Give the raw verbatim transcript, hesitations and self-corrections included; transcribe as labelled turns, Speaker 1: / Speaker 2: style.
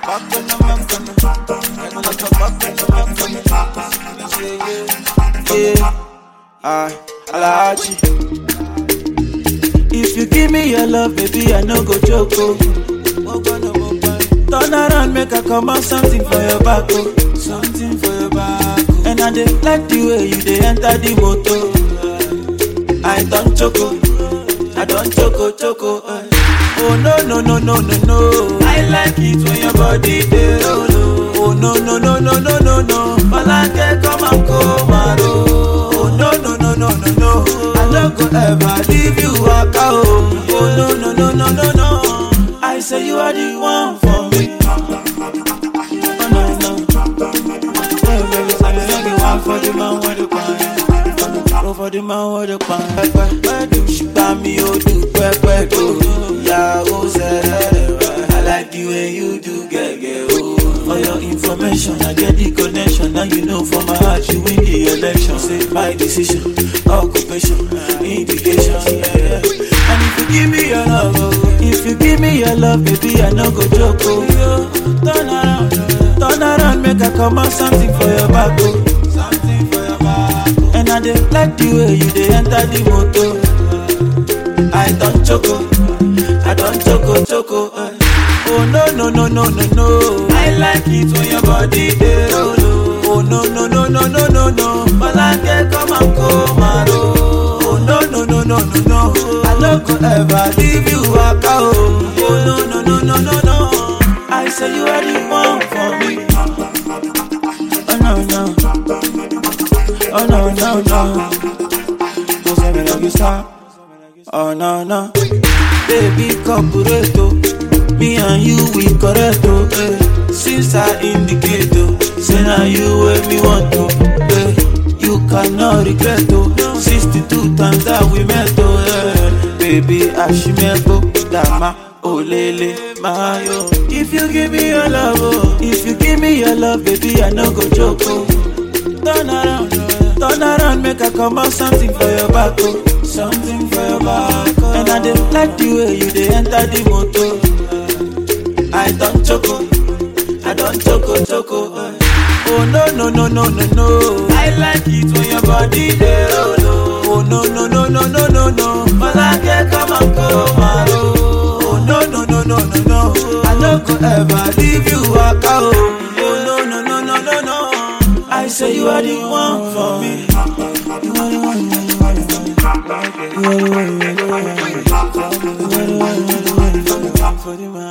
Speaker 1: back on the back on the back on the back on the back on the yeah. I, Alaji. If you give me your love, baby, I no go joke. Oh. Turn around, make I come out something for your back. Oh. Something for your back. Oh. And I dey like the way you dey enter the motor. I don't choco, I don't choco choco. Uh. Oh no no no no no no. I like it when your body dey roll. Oh no no no no no no no. Malake come and come around. Oh no no no no no no. I don't go ever leave you waka oh. Oh no no no no no no. I say you are the one for me. Oh no no. Hey baby, I say you are for the man with the pan. Oh for the man with the pan. She buy me oh do pepe do. Yeah oh say I like the way you do get get oh. For your information, I get the connection. Now you know from my heart you win the election. Say my decision, occupation, indication. Yeah, yeah. And if you give me your love, oh, if you give me your love, baby, I no go joke. Oh, turn around, turn around, make I come out something for your back. Oh, something for your back. Oh. And I dey like the way you dey enter the motor. I don't choco, I don't choco choco. Uh. Oh no no no no no no. I like it when your body dey roll. Oh no no no no no no no. Malake come and come around. Oh no no no no no no. I don't go ever leave you waka oh. Oh no no no no no no. I say you are the one for me. Oh no no. Oh no no no. Don't say me like you stop. Oh no no. Baby corporato. Me and you, we correct, oh, eh. Since I indicate, oh, say now you where me want to, eh. You cannot regret, oh, sixty-two times that we met, oh, eh. Baby, Ashimebo, Dama, oh, Lele, Mayo. If you give me your love, oh, if you give me your love, baby, I no go joke, oh. Turn around, turn around, make I come out something for your back, oh. Something for your back, oh. And I dey like the way you dey enter the motor. I don't choco, I don't choco choco. Uh. Oh no no no no no no. I like it when your body dey roll. Oh no no no no no no no. Malake come and come around. Oh no no no no no no. I no go ever leave you waka oh. Oh no no no no no no. I say you are the one for me. You are the one, you are the one, you are the one. You are the one, you are the one, you are the one, you are the one, you are the one for the man.